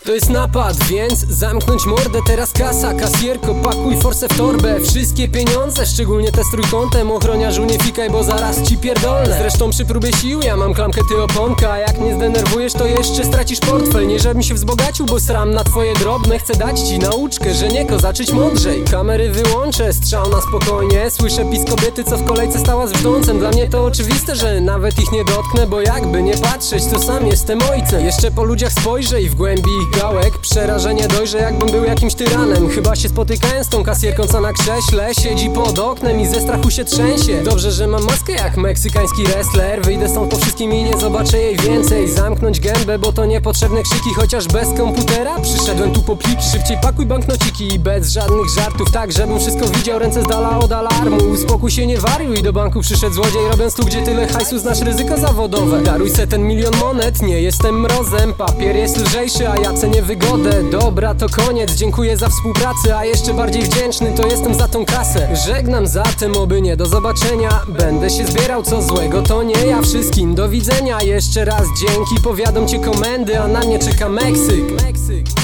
To jest napad, więc zamknąć mordę, teraz kasa. Kasjerko, pakuj forsę w torbę. Wszystkie pieniądze, szczególnie te z trójkątem. Ochroniarzu, nie fikaj, bo zaraz ci pierdolę. Zresztą przy próbie sił ja mam klamkę, ty oponka. A jak nie zdenerwujesz, to jeszcze stracisz portfel. Nie żebym się wzbogacił, bo sram na twoje drobne. Chcę dać ci nauczkę, że nie kozaczyć mądrzej. Kamery wyłączę, strzał na spokojnie. Słyszę pisk kobiety, co w kolejce stała z brzdącem. Dla mnie to oczywiste, że nawet ich nie dotknę, bo jakby nie patrzeć, to sam jestem ojcem. Jeszcze po ludziach spojrzę i w głębi ich gałek przerażenie dojrzę, jakbym był jakimś tyranem. Chyba się spotykałem z tą kasjerką, co na krześle siedzi pod oknem i ze strachu się trzęsie. Dobrze, że mam maskę jak meksykański wrestler. Wyjdę stąd po wszystkim i nie zobaczę jej więcej. Zamknąć gębę, bo to niepotrzebne krzyki. Chociaż bez komputera przyszedłem tu po pliki. Szybciej pakuj banknociki i bez żadnych żartów, tak żebym wszystko widział, ręce z dala od alarmu. Uspokój się, nie wariuj, do banku przyszedł złodziej, robiąc tu, gdzie tyle hajsu, znasz ryzyko zawodowe. Daruj se ten 1 000 000 monet, nie jestem mrozem. Papier jest lżejszy, a ja cenię wygodę. Dobra, to koniec, dziękuję za współpracę. A jeszcze bardziej wdzięczny to jestem za tą kasę. Żegnam zatem, oby nie do zobaczenia. Będę się zbierał, co złego to nie ja. Wszystkim do widzenia, jeszcze raz dzięki. Powiadom cię komendy, a na mnie czeka Meksyk.